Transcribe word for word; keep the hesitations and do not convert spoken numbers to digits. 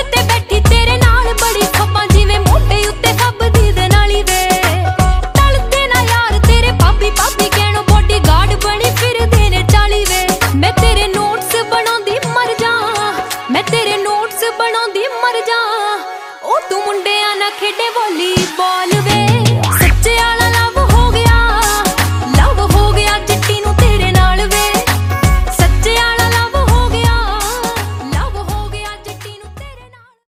उत्ते बैठी तेरे नाल बड़ी खप्पां जिवें मोढे उत्ते फब्बदी दे नाली वे टलदे ना यार तेरे भाभी भाभी कहणों बॉडीगार्ड बनी फिरदे ने चाली वे मैं तेरे नोट्स बनाउंदी मर जा मैं तेरे नोट्स बनाउंदी मर जा ओ तू मुंडियां नाल खेडे वॉलीबॉल वे।